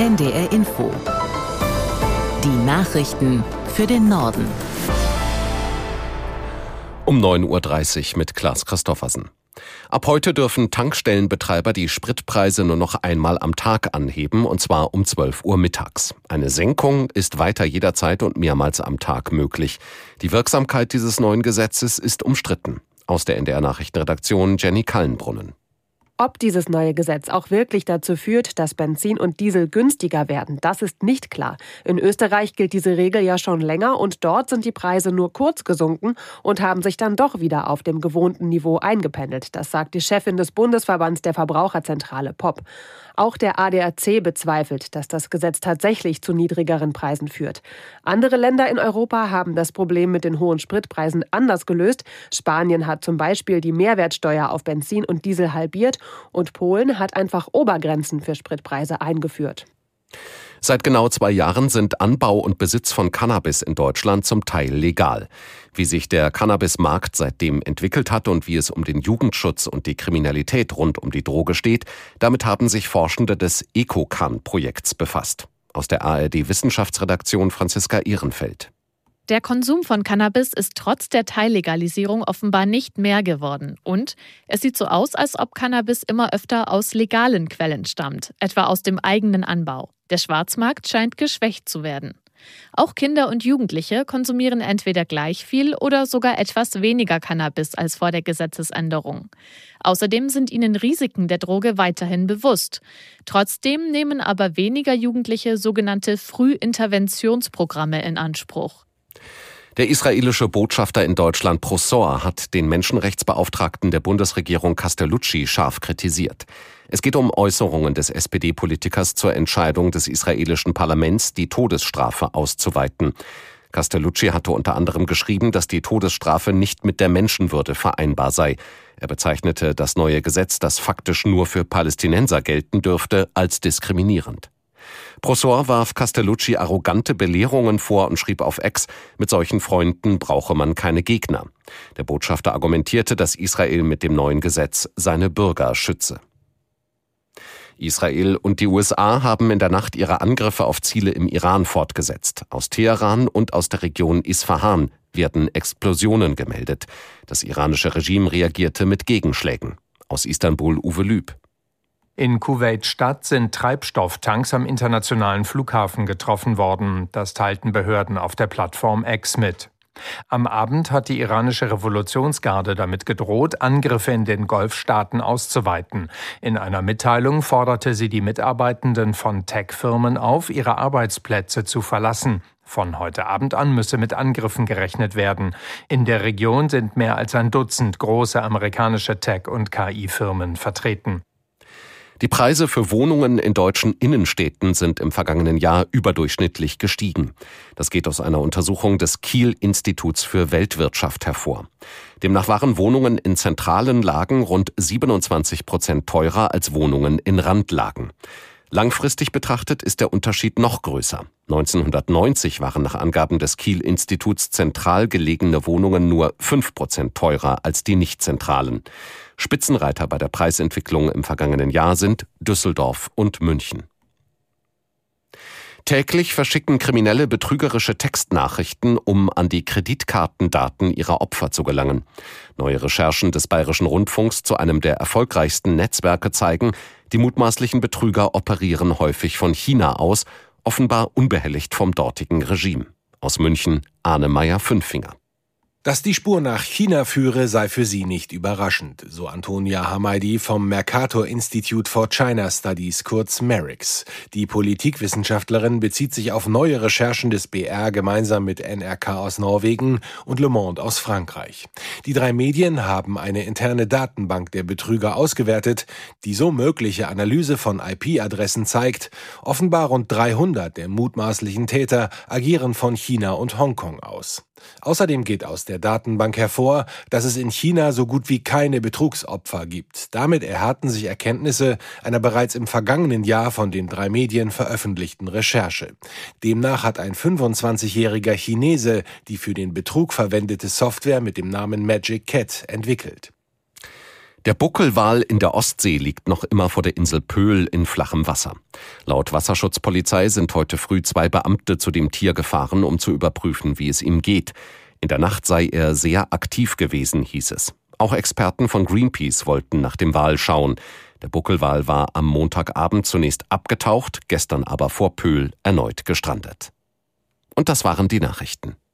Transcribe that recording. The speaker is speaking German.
NDR Info. Die Nachrichten für den Norden. Um 9.30 Uhr mit Klaas Christoffersen. Ab heute dürfen Tankstellenbetreiber die Spritpreise nur noch einmal am Tag anheben, und zwar um 12 Uhr mittags. Eine Senkung ist weiter jederzeit und mehrmals am Tag möglich. Die Wirksamkeit dieses neuen Gesetzes ist umstritten. Aus der NDR-Nachrichtenredaktion Jenny Kallenbrunnen. Ob dieses neue Gesetz auch wirklich dazu führt, dass Benzin und Diesel günstiger werden, das ist nicht klar. In Österreich gilt diese Regel ja schon länger und dort sind die Preise nur kurz gesunken und haben sich dann doch wieder auf dem gewohnten Niveau eingependelt. Das sagt die Chefin des Bundesverbands der Verbraucherzentrale POP. Auch der ADAC bezweifelt, dass das Gesetz tatsächlich zu niedrigeren Preisen führt. Andere Länder in Europa haben das Problem mit den hohen Spritpreisen anders gelöst. Spanien hat zum Beispiel die Mehrwertsteuer auf Benzin und Diesel halbiert und Polen hat einfach Obergrenzen für Spritpreise eingeführt. Seit genau 2 Jahren sind Anbau und Besitz von Cannabis in Deutschland zum Teil legal. Wie sich der Cannabismarkt seitdem entwickelt hat und wie es um den Jugendschutz und die Kriminalität rund um die Droge steht, damit haben sich Forschende des EcoCan-Projekts befasst. Aus der ARD-Wissenschaftsredaktion Franziska Ehrenfeld. Der Konsum von Cannabis ist trotz der Teillegalisierung offenbar nicht mehr geworden. Und es sieht so aus, als ob Cannabis immer öfter aus legalen Quellen stammt, etwa aus dem eigenen Anbau. Der Schwarzmarkt scheint geschwächt zu werden. Auch Kinder und Jugendliche konsumieren entweder gleich viel oder sogar etwas weniger Cannabis als vor der Gesetzesänderung. Außerdem sind ihnen Risiken der Droge weiterhin bewusst. Trotzdem nehmen aber weniger Jugendliche sogenannte Frühinterventionsprogramme in Anspruch. Der israelische Botschafter in Deutschland Prosor hat den Menschenrechtsbeauftragten der Bundesregierung Castellucci scharf kritisiert. Es geht um Äußerungen des SPD-Politikers zur Entscheidung des israelischen Parlaments, die Todesstrafe auszuweiten. Castellucci hatte unter anderem geschrieben, dass die Todesstrafe nicht mit der Menschenwürde vereinbar sei. Er bezeichnete das neue Gesetz, das faktisch nur für Palästinenser gelten dürfte, als diskriminierend. Prosor warf Castellucci arrogante Belehrungen vor und schrieb auf X, mit solchen Freunden brauche man keine Gegner. Der Botschafter argumentierte, dass Israel mit dem neuen Gesetz seine Bürger schütze. Israel und die USA haben in der Nacht ihre Angriffe auf Ziele im Iran fortgesetzt. Aus Teheran und aus der Region Isfahan werden Explosionen gemeldet. Das iranische Regime reagierte mit Gegenschlägen. Aus Istanbul Uwe Lüb. In Kuwait-Stadt sind Treibstofftanks am internationalen Flughafen getroffen worden. Das teilten Behörden auf der Plattform X mit. Am Abend hat die iranische Revolutionsgarde damit gedroht, Angriffe in den Golfstaaten auszuweiten. In einer Mitteilung forderte sie die Mitarbeitenden von Tech-Firmen auf, ihre Arbeitsplätze zu verlassen. Von heute Abend an müsse mit Angriffen gerechnet werden. In der Region sind mehr als ein Dutzend große amerikanische Tech- und KI-Firmen vertreten. Die Preise für Wohnungen in deutschen Innenstädten sind im vergangenen Jahr überdurchschnittlich gestiegen. Das geht aus einer Untersuchung des Kiel-Instituts für Weltwirtschaft hervor. Demnach waren Wohnungen in zentralen Lagen rund 27% teurer als Wohnungen in Randlagen. Langfristig betrachtet ist der Unterschied noch größer. 1990 waren nach Angaben des Kiel-Instituts zentral gelegene Wohnungen nur 5% teurer als die nicht-zentralen. Spitzenreiter bei der Preisentwicklung im vergangenen Jahr sind Düsseldorf und München. Täglich verschicken Kriminelle betrügerische Textnachrichten, um an die Kreditkartendaten ihrer Opfer zu gelangen. Neue Recherchen des Bayerischen Rundfunks zu einem der erfolgreichsten Netzwerke zeigen, die mutmaßlichen Betrüger operieren häufig von China aus, offenbar unbehelligt vom dortigen Regime. Aus München Arne Meyer-Fünfinger. Dass die Spur nach China führe, sei für sie nicht überraschend, so Antonia Hamaidi vom Mercator Institute for China Studies, kurz MERIX. Die Politikwissenschaftlerin bezieht sich auf neue Recherchen des BR gemeinsam mit NRK aus Norwegen und Le Monde aus Frankreich. Die 3 Medien haben eine interne Datenbank der Betrüger ausgewertet, die so mögliche Analyse von IP-Adressen zeigt. Offenbar rund 300 der mutmaßlichen Täter agieren von China und Hongkong aus. Außerdem geht aus der Datenbank hervor, dass es in China so gut wie keine Betrugsopfer gibt. Damit erhärten sich Erkenntnisse einer bereits im vergangenen Jahr von den 3 Medien veröffentlichten Recherche. Demnach hat ein 25-jähriger Chinese die für den Betrug verwendete Software mit dem Namen Magic Cat entwickelt. Der Buckelwal in der Ostsee liegt noch immer vor der Insel Pöhl in flachem Wasser. Laut Wasserschutzpolizei sind heute früh 2 Beamte zu dem Tier gefahren, um zu überprüfen, wie es ihm geht. In der Nacht sei er sehr aktiv gewesen, hieß es. Auch Experten von Greenpeace wollten nach dem Wal schauen. Der Buckelwal war am Montagabend zunächst abgetaucht, gestern aber vor Pöhl erneut gestrandet. Und das waren die Nachrichten.